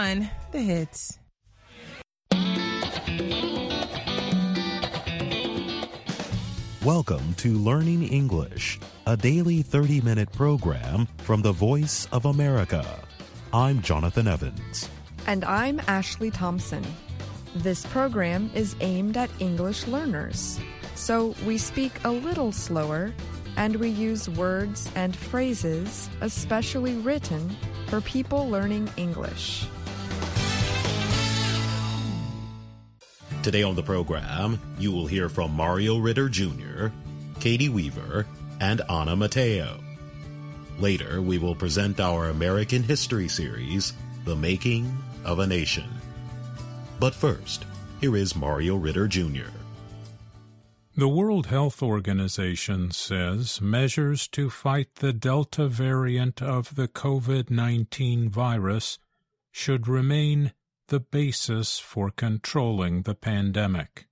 91, The Hits. Welcome to Learning English, a daily 30-minute program from the Voice of America. I'm Jonathan Evans. And I'm Ashley Thompson. This program is aimed at English learners, so we speak a little slower and we use words and phrases especially written for people learning English. Today on the program, you will hear from Mario Ritter Jr., Katie Weaver, and Anna Mateo. Later, we will present our American History series, The Making of a Nation. But first, here is Mario Ritter Jr. The World Health Organization says measures to fight the Delta variant of the COVID-19 virus should remain the basis for controlling the pandemic.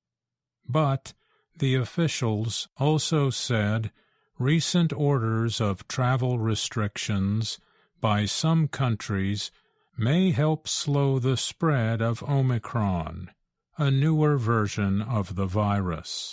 But the officials also said recent orders of travel restrictions by some countries may help slow the spread of Omicron, a newer version of the virus.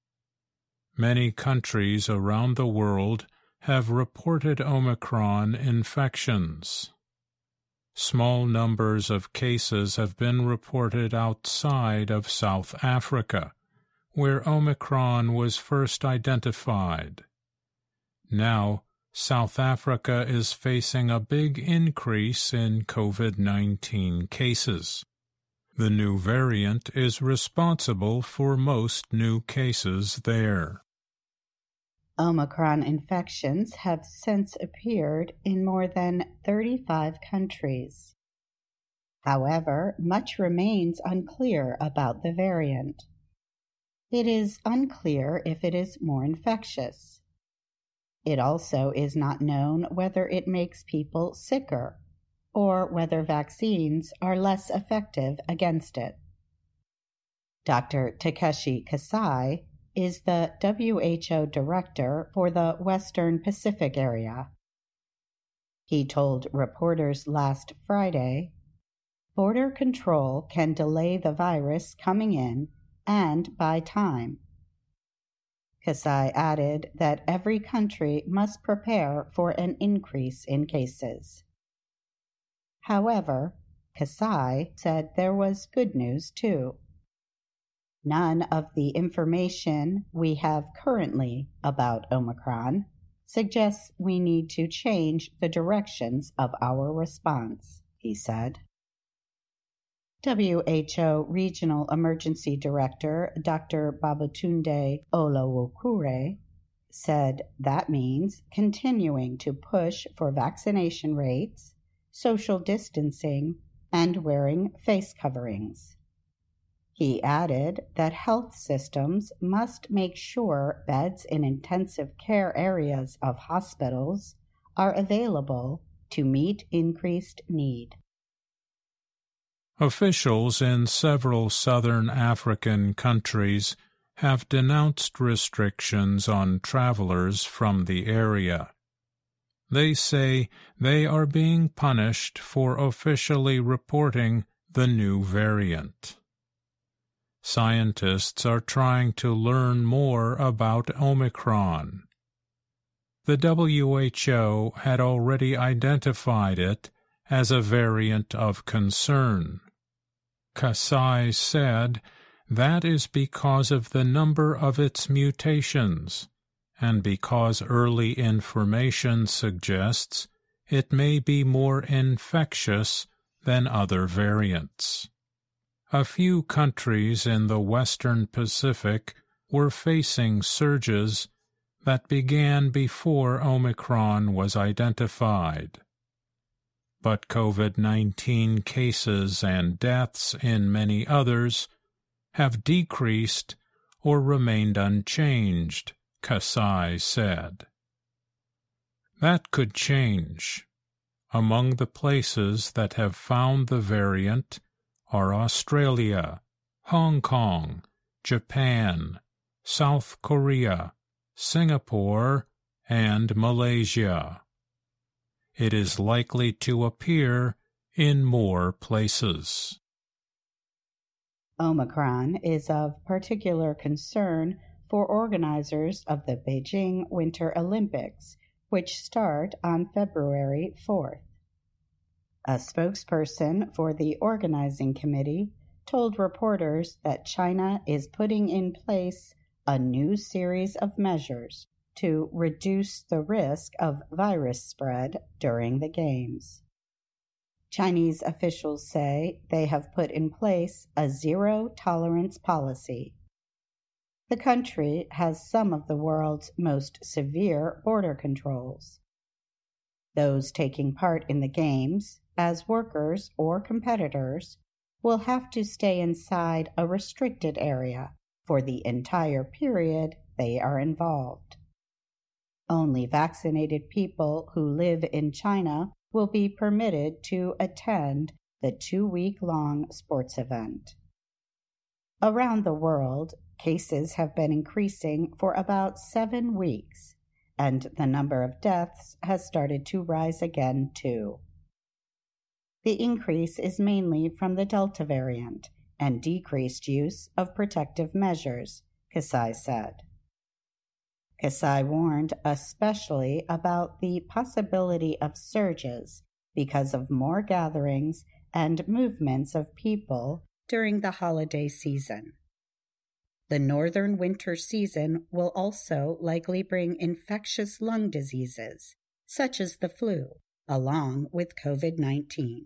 Many countries around the world have reported Omicron infections. Small numbers of cases have been reported outside of South Africa, where Omicron was first identified. Now, South Africa is facing a big increase in COVID-19 cases. The new variant is responsible for most new cases there. Omicron infections have since appeared in more than 35 countries. However, much remains unclear about the variant. It is unclear if it is more infectious. It also is not known whether it makes people sicker or whether vaccines are less effective against it. Dr. Takeshi Kasai is the WHO director for the Western Pacific area. He told reporters last Friday, "Border control can delay the virus coming in and buy time." Kasai added that every country must prepare for an increase in cases. However, Kasai said there was good news too. None of the information we have currently about Omicron suggests we need to change the directions of our response, he said. WHO Regional Emergency Director Dr. Babatunde Olawokure said that means continuing to push for vaccination rates, social distancing, and wearing face coverings. He added that health systems must make sure beds in intensive care areas of hospitals are available to meet increased need. Officials in several southern African countries have denounced restrictions on travelers from the area. They say they are being punished for officially reporting the new variant. Scientists are trying to learn more about Omicron. The WHO had already identified it as a variant of concern. Kasai said that is because of the number of its mutations, and because early information suggests it may be more infectious than other variants. A few countries in the Western Pacific were facing surges that began before Omicron was identified. But COVID-19 cases and deaths in many others have decreased or remained unchanged, Kasai said. That could change. Among the places that have found the variant are Australia, Hong Kong, Japan, South Korea, Singapore, and Malaysia. It is likely to appear in more places. Omicron is of particular concern for organizers of the Beijing Winter Olympics, which start on February 4th. A spokesperson for the organizing committee told reporters that China is putting in place a new series of measures to reduce the risk of virus spread during the Games. Chinese officials say they have put in place a zero-tolerance policy. The country has some of the world's most severe border controls. Those taking part in the Games, as workers or competitors, will have to stay inside a restricted area for the entire period they are involved. Only vaccinated people who live in China will be permitted to attend the 2-week-long sports event. Around the world, cases have been increasing for about 7 weeks, and the number of deaths has started to rise again too. The increase is mainly from the Delta variant and decreased use of protective measures, Kasai said. Kasai warned especially about the possibility of surges because of more gatherings and movements of people during the holiday season. The northern winter season will also likely bring infectious lung diseases, such as the flu, along with COVID-19.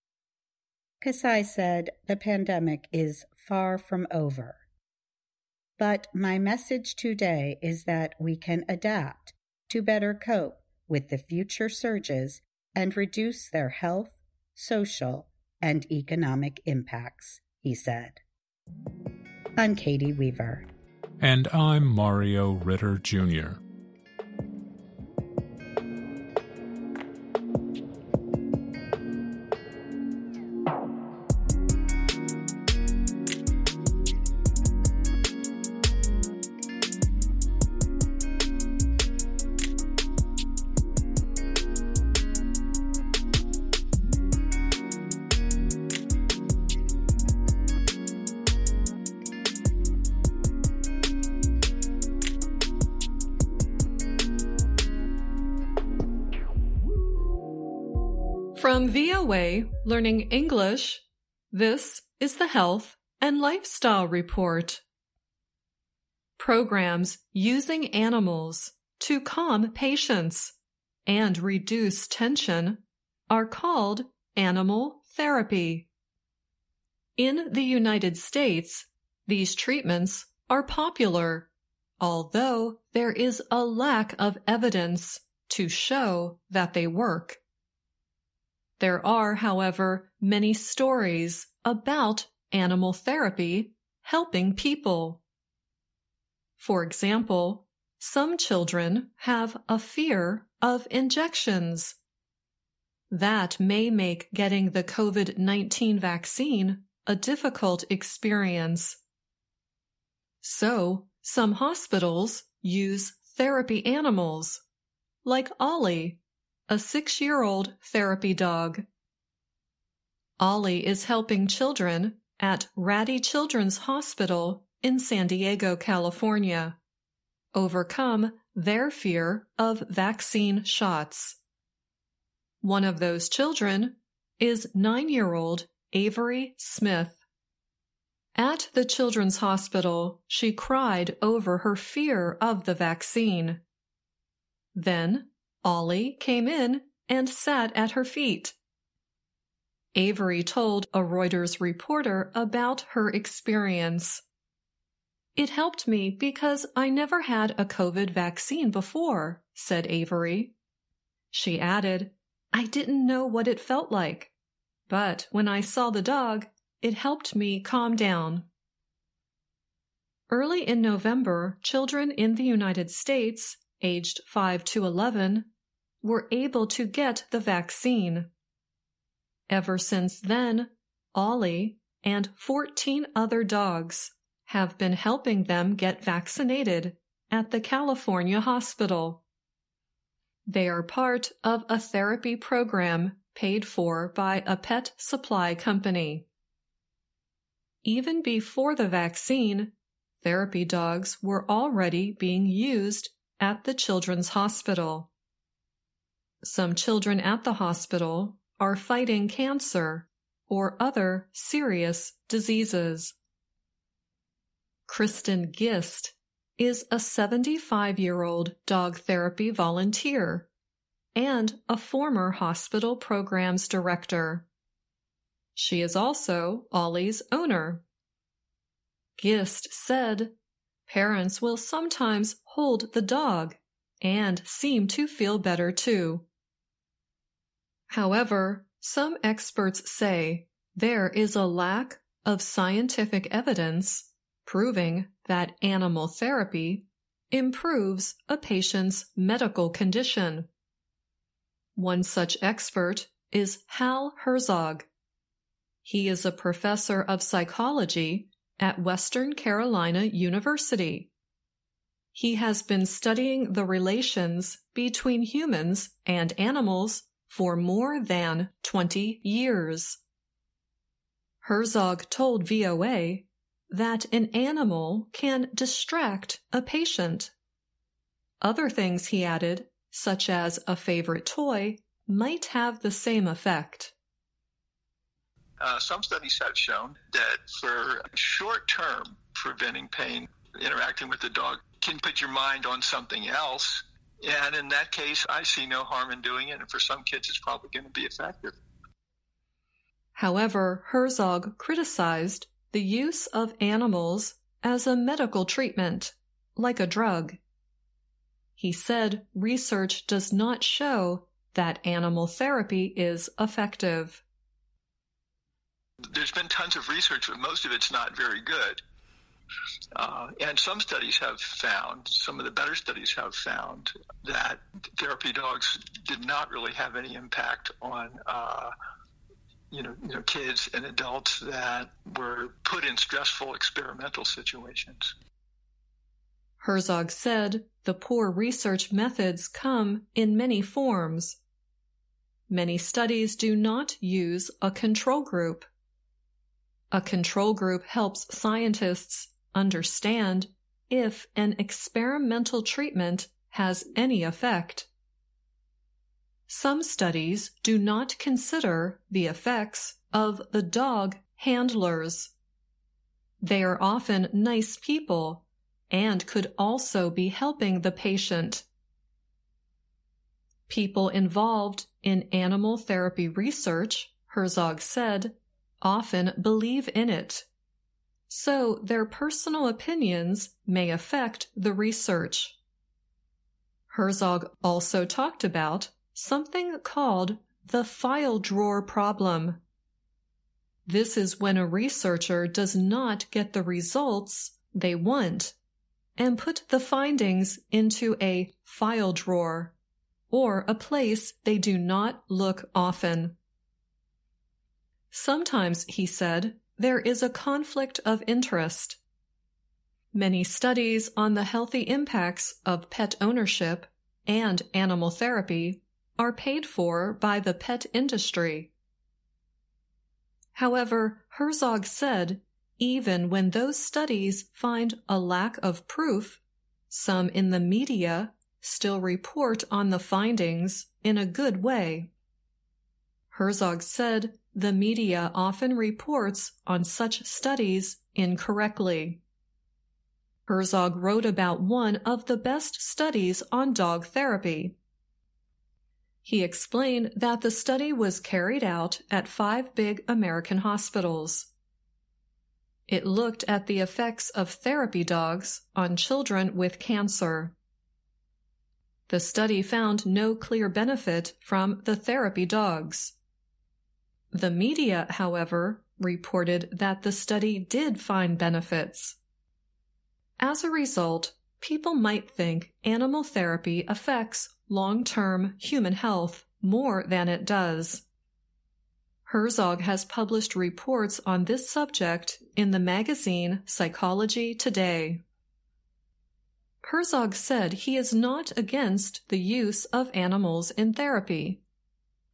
Kasai said the pandemic is far from over. But my message today is that we can adapt to better cope with the future surges and reduce their health, social, and economic impacts, he said. I'm Katie Weaver. And I'm Mario Ritter, Jr. From VOA Learning English, this is the Health and Lifestyle Report. Programs using animals to calm patients and reduce tension are called animal therapy. In the United States, these treatments are popular, although there is a lack of evidence to show that they work. There are, however, many stories about animal therapy helping people. For example, some children have a fear of injections. That may make getting the COVID-19 vaccine a difficult experience. So, some hospitals use therapy animals, like Ollie, a 6-year-old therapy dog. Ollie is helping children at Rady Children's Hospital in San Diego, California, overcome their fear of vaccine shots. One of those children is 9-year-old Avery Smith. At the Children's Hospital, she cried over her fear of the vaccine. Then, Ollie came in and sat at her feet. Avery told a Reuters reporter about her experience. "It helped me because I never had a COVID vaccine before," said Avery. She added, "I didn't know what it felt like, but when I saw the dog, it helped me calm down." Early in November, children in the United States, aged 5 to 11, were able to get the vaccine. Ever since then, Ollie and 14 other dogs have been helping them get vaccinated at the California hospital. They are part of a therapy program paid for by a pet supply company. Even before the vaccine, therapy dogs were already being used at the children's hospital. Some children at the hospital are fighting cancer or other serious diseases. Kristen Gist is a 75-year-old dog therapy volunteer and a former hospital programs director. She is also Ollie's owner. Gist said, "Parents will sometimes hold the dog and seem to feel better too." However, some experts say there is a lack of scientific evidence proving that animal therapy improves a patient's medical condition. One such expert is Hal Herzog. He is a professor of psychology at Western Carolina University. He has been studying the relations between humans and animals for more than 20 years. Herzog told VOA that an animal can distract a patient. Other things, he added, such as a favorite toy, might have the same effect. Some studies have shown that for short term, preventing pain, interacting with the dog can put your mind on something else. And in that case, I see no harm in doing it. And for some kids, it's probably going to be effective. However, Herzog criticized the use of animals as a medical treatment, like a drug. He said research does not show that animal therapy is effective. There's been tons of research, but most of it's not very good. And some studies have found, some of the better studies have found, that therapy dogs did not really have any impact on kids and adults that were put in stressful experimental situations. Herzog said the poor research methods come in many forms. Many studies do not use a control group. A control group helps scientists understand if an experimental treatment has any effect. Some studies do not consider the effects of the dog handlers. They are often nice people and could also be helping the patient. People involved in animal therapy research, Herzog said, often believe in it. So their personal opinions may affect the research. Herzog also talked about something called the file drawer problem. This is when a researcher does not get the results they want and put the findings into a file drawer or a place they do not look often. Sometimes, he said, there is a conflict of interest. Many studies on the healthy impacts of pet ownership and animal therapy are paid for by the pet industry. However, Herzog said, even when those studies find a lack of proof, some in the media still report on the findings in a good way. Herzog said the media often reports on such studies incorrectly. Herzog wrote about one of the best studies on dog therapy. He explained that the study was carried out at 5 big American hospitals. It looked at the effects of therapy dogs on children with cancer. The study found no clear benefit from the therapy dogs. The media, however, reported that the study did find benefits. As a result, people might think animal therapy affects long-term human health more than it does. Herzog has published reports on this subject in the magazine Psychology Today. Herzog said he is not against the use of animals in therapy.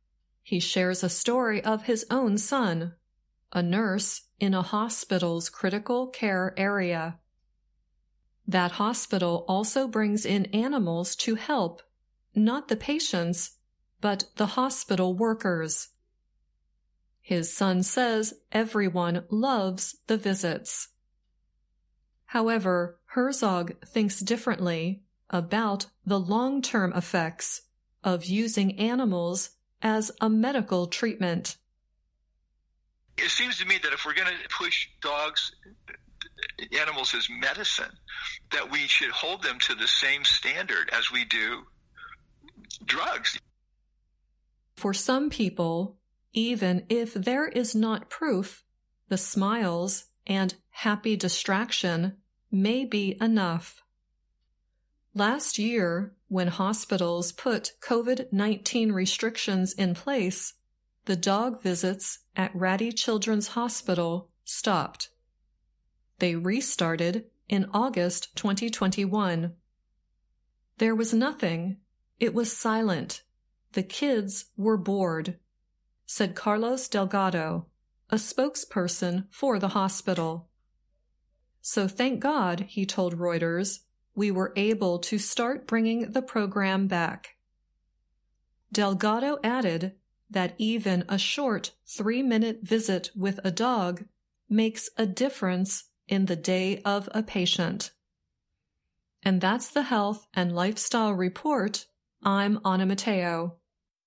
he shares a story of his own son, a nurse in a hospital's critical care area. That hospital also brings in animals to help, not the patients, but the hospital workers. His son says everyone loves the visits. However, Herzog thinks differently about the long-term effects of using animals as a medical treatment. It seems to me that if we're going to push animals as medicine, that we should hold them to the same standard as we do drugs. For some people, even if there is not proof, the smiles and happy distraction may be enough. Last year, when hospitals put COVID-19 restrictions in place, the dog visits at Rady Children's Hospital stopped. They restarted in August 2021. There was nothing. It was silent. The kids were bored, said Carlos Delgado, a spokesperson for the hospital. So thank God, he told Reuters, we were able to start bringing the program back. Delgado added that even a short 3-minute visit with a dog makes a difference in the day of a patient. And that's the Health and Lifestyle Report. I'm Anna Matteo.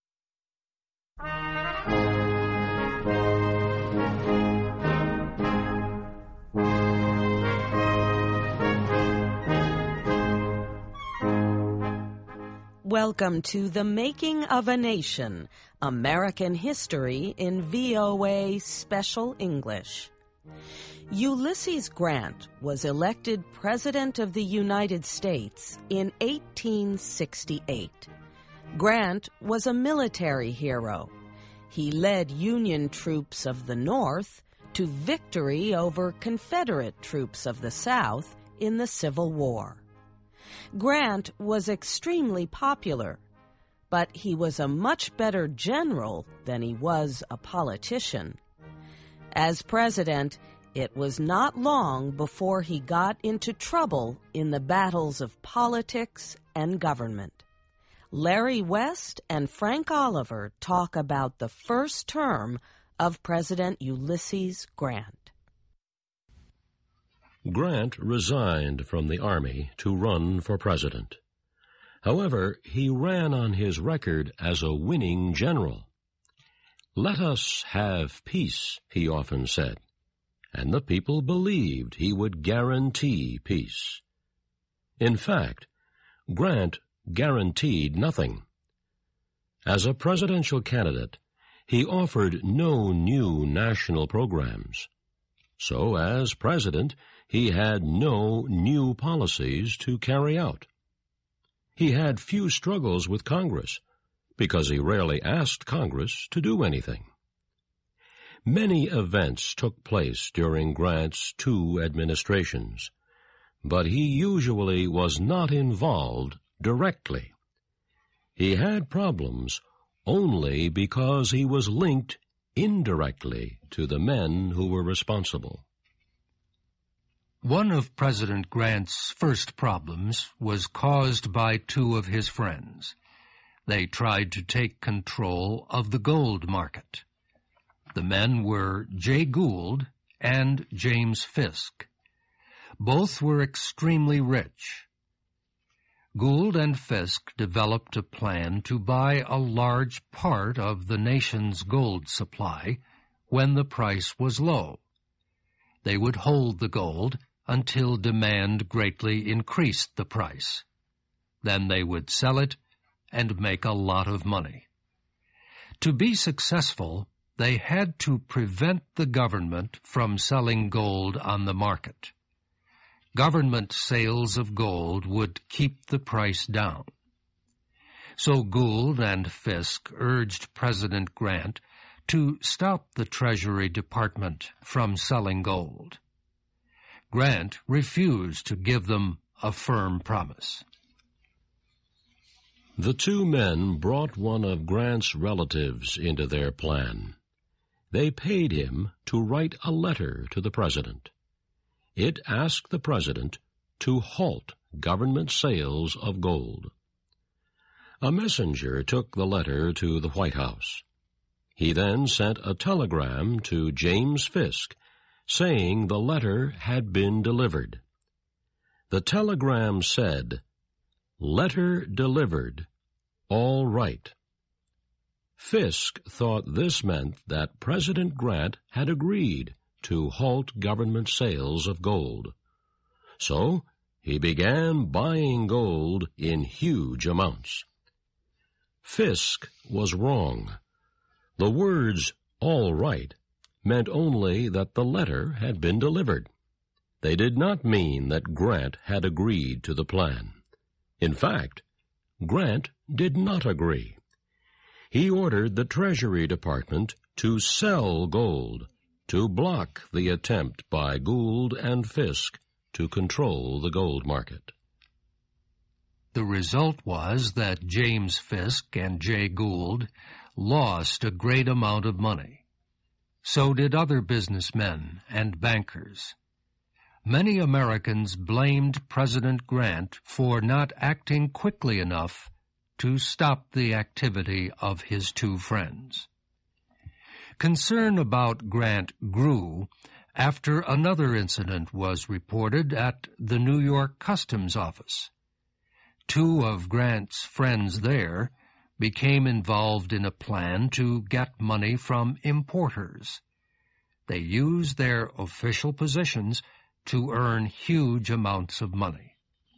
Welcome to The Making of a Nation, American History in VOA Special English. Ulysses Grant was elected President of the United States in 1868. Grant was a military hero. He led Union troops of the North to victory over Confederate troops of the South in the Civil War. Grant was extremely popular, but he was a much better general than he was a politician. As president, it was not long before he got into trouble in the battles of politics and government. Larry West and Frank Oliver talk about the first term of President Ulysses Grant. Grant resigned from the Army to run for president. However, he ran on his record as a winning general. "Let us have peace," he often said, and the people believed he would guarantee peace. In fact, Grant guaranteed nothing. As a presidential candidate, he offered no new national programs. So, as president, he had no new policies to carry out. He had few struggles with Congress, because he rarely asked Congress to do anything. Many events took place during Grant's 2 administrations, but he usually was not involved directly. He had problems only because he was linked indirectly to the men who were responsible. One of President Grant's first problems was caused by 2 of his friends. They tried to take control of the gold market. The men were Jay Gould and James Fisk. Both were extremely rich. Gould and Fisk developed a plan to buy a large part of the nation's gold supply when the price was low. They would hold the gold until demand greatly increased the price. Then they would sell it and make a lot of money. To be successful, they had to prevent the government from selling gold on the market. Government sales of gold would keep the price down. So Gould and Fisk urged President Grant to stop the Treasury Department from selling gold. Grant refused to give them a firm promise. The two men brought one of Grant's relatives into their plan. They paid him to write a letter to the president. It asked the president to halt government sales of gold. A messenger took the letter to the White House. He then sent a telegram to James Fisk saying the letter had been delivered. The telegram said, "Letter delivered. All right." Fisk thought this meant that President Grant had agreed to halt government sales of gold. So he began buying gold in huge amounts. Fisk was wrong. The words, "all right," meant only that the letter had been delivered. They did not mean that Grant had agreed to the plan. In fact, Grant did not agree. He ordered the Treasury Department to sell gold, to block the attempt by Gould and Fisk to control the gold market. The result was that James Fisk and Jay Gould lost a great amount of money. So did other businessmen and bankers. Many Americans blamed President Grant for not acting quickly enough to stop the activity of his two friends. Concern about Grant grew after another incident was reported at the New York Customs Office. Two of Grant's friends there became involved in a plan to get money from importers. They used their official positions to earn huge amounts of money.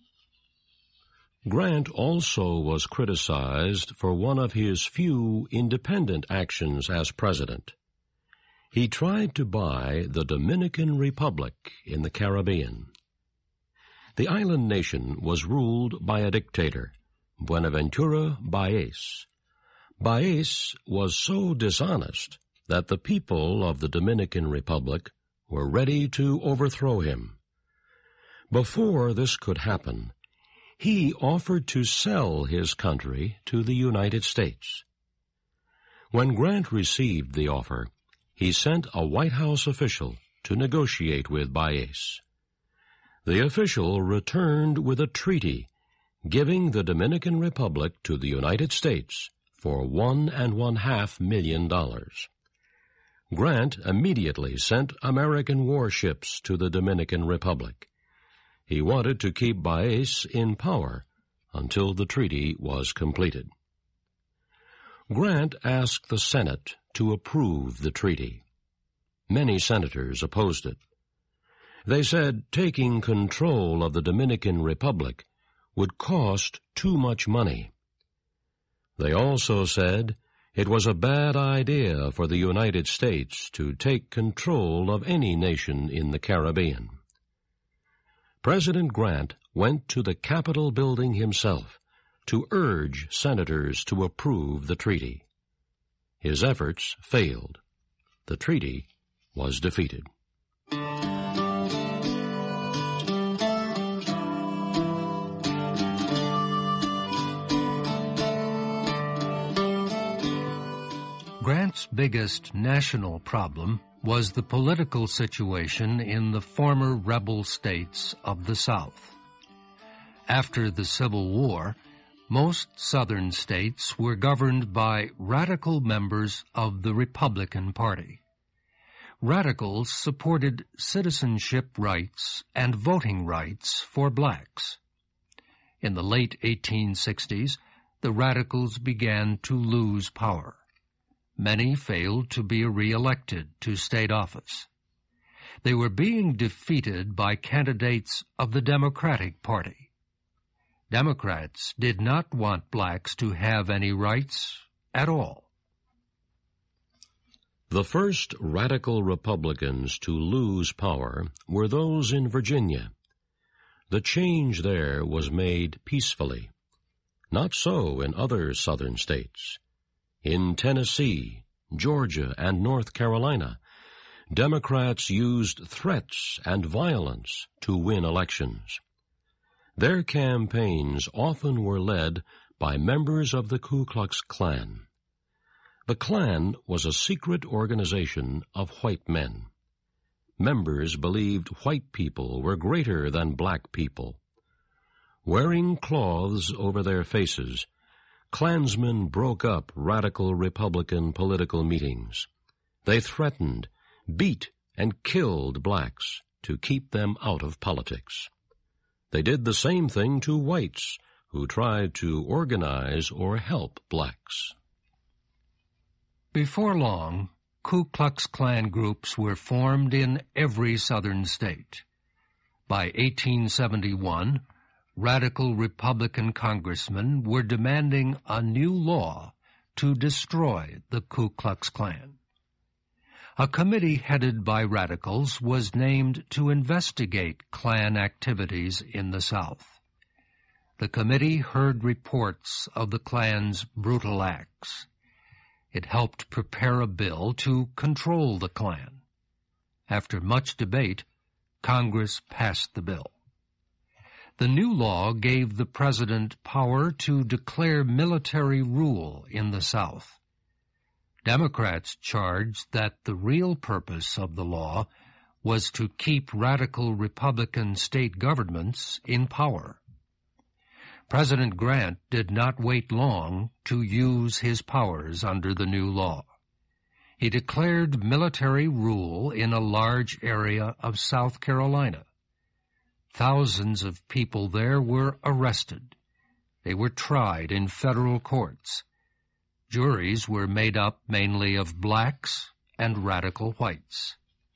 Grant also was criticized for one of his few independent actions as president. He tried to buy the Dominican Republic in the Caribbean. The island nation was ruled by a dictator, Buenaventura Báez. Báez was so dishonest that the people of the Dominican Republic were ready to overthrow him. Before this could happen, he offered to sell his country to the United States. When Grant received the offer, he sent a White House official to negotiate with Báez. The official returned with a treaty giving the Dominican Republic to the United States for $1.5 million. Grant immediately sent American warships to the Dominican Republic. He wanted to keep Báez in power until the treaty was completed. Grant asked the Senate to approve the treaty. Many senators opposed it. They said taking control of the Dominican Republic would cost too much money. They also said it was a bad idea for the United States to take control of any nation in the Caribbean. President Grant went to the Capitol building himself to urge senators to approve the treaty. His efforts failed. The treaty was defeated. Grant's biggest national problem was the political situation in the former rebel states of the South. After the Civil War, most Southern states were governed by radical members of the Republican Party. Radicals supported citizenship rights and voting rights for blacks. In the late 1860s, the radicals began to lose power. Many failed to be re-elected to state office. They were being defeated by candidates of the Democratic Party. Democrats did not want blacks to have any rights at all. The first radical Republicans to lose power were those in Virginia. The change there was made peacefully. Not so in other Southern states. In Tennessee, Georgia, and North Carolina, Democrats used threats and violence to win elections. Their campaigns often were led by members of the Ku Klux Klan. The Klan was a secret organization of white men. Members believed white people were greater than black people. Wearing cloths over their faces, Klansmen broke up radical Republican political meetings. They threatened, beat, and killed blacks to keep them out of politics. They did the same thing to whites who tried to organize or help blacks. Before long, Ku Klux Klan groups were formed in every southern state. By 1871, radical Republican congressmen were demanding a new law to destroy the Ku Klux Klan. A committee headed by radicals was named to investigate Klan activities in the South. The committee heard reports of the Klan's brutal acts. It helped prepare a bill to control the Klan. After much debate, Congress passed the bill. The new law gave the president power to declare military rule in the South. Democrats charged that the real purpose of the law was to keep radical Republican state governments in power. President Grant did not wait long to use his powers under the new law. He declared military rule in a large area of South Carolina. Thousands of people there were arrested. They were tried in federal courts. Juries were made up mainly of blacks and radical whites.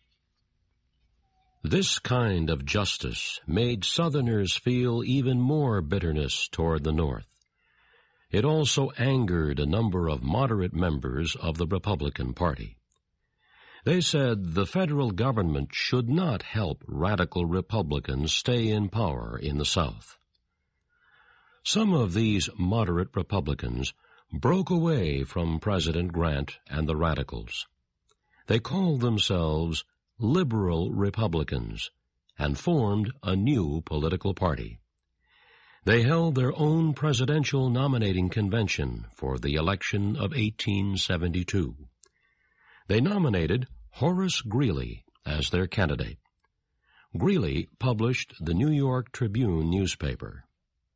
This kind of justice made Southerners feel even more bitterness toward the North. It also angered a number of moderate members of the Republican Party. They said the federal government should not help radical Republicans stay in power in the South. Some of these moderate Republicans broke away from President Grant and the radicals. They called themselves liberal Republicans and formed a new political party. They held their own presidential nominating convention for the election of 1872. They nominated Horace Greeley as their candidate. Greeley published the New York Tribune newspaper.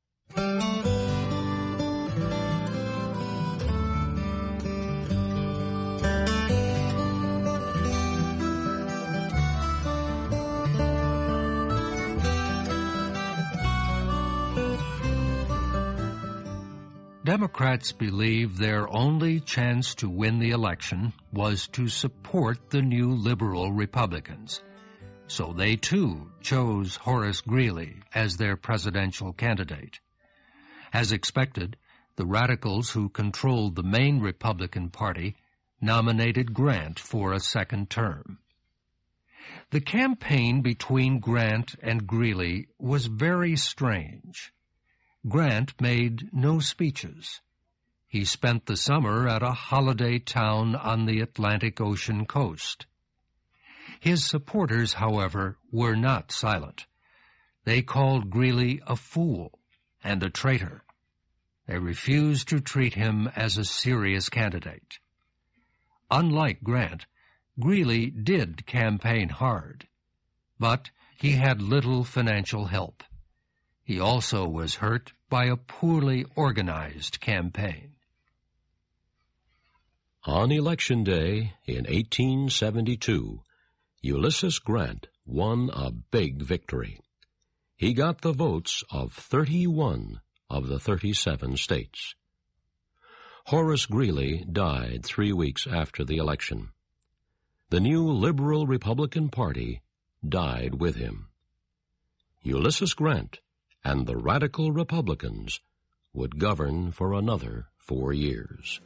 Democrats believed their only chance to win the election was to support the new liberal Republicans. So they, too, chose Horace Greeley as their presidential candidate. As expected, the radicals who controlled the main Republican Party nominated Grant for a second term. The campaign between Grant and Greeley was very strange. Grant made no speeches. He spent the summer at a holiday town on the Atlantic Ocean coast. His supporters, however, were not silent. They called Greeley a fool and a traitor. They refused to treat him as a serious candidate. Unlike Grant, Greeley did campaign hard, but he had little financial help. He also was hurt by a poorly organized campaign. On Election Day in 1872, Ulysses Grant won a big victory. He got the votes of 31 of the 37 states. Horace Greeley died 3 weeks after the election. The new liberal Republican Party died with him. Ulysses Grant and the radical Republicans would govern for another 4 years.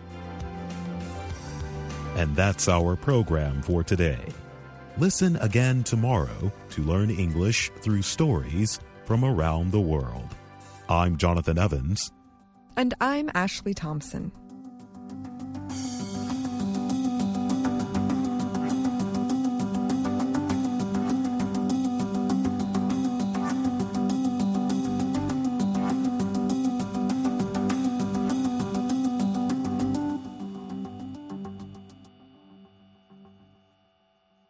And that's our program for today. Listen again tomorrow to learn English through stories from around the world. I'm Jonathan Evans. And I'm Ashley Thompson.